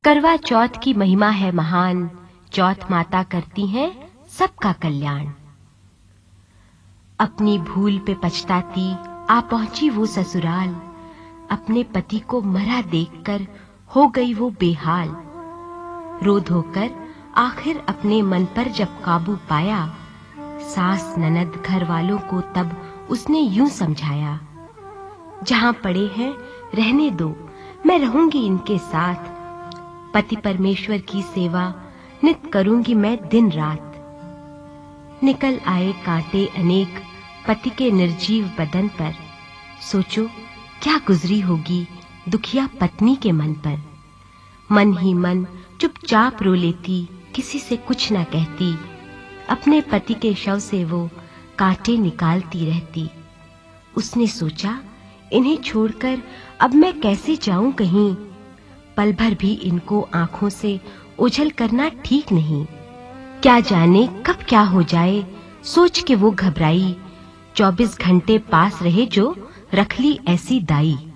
करवा चौथ की महिमा है महान, चौथ माता करती हैं सबका कल्याण। अपनी भूल पे पछताती आ पहुंची वो ससुराल, अपने पति को मरा देखकर हो गई वो बेहाल। रो धोकर आखिर अपने मन पर जब काबू पाया, सास ननद घर वालों को तब उसने यूं समझाया, जहां पड़े हैं रहने दो, मैं रहूंगी इनके साथ। पति परमेश्वर की सेवा नित करूंगी मैं दिन रात। निकल आए कांटे अनेक पति के निर्जीव बदन पर, सोचो क्या गुजरी होगी दुखिया पत्नी के मन पर। मन ही मन चुपचाप रो लेती, किसी से कुछ न कहती, अपने पति के शव से वो कांटे निकालती रहती। उसने सोचा, इन्हें छोड़कर अब मैं कैसे जाऊं कहीं, पल भर भी इनको आंखों से ओझल करना ठीक नहीं। क्या जाने कब क्या हो जाए, सोच के वो घबराई, 24 घंटे पास रहे जो रख ली ऐसी दाई।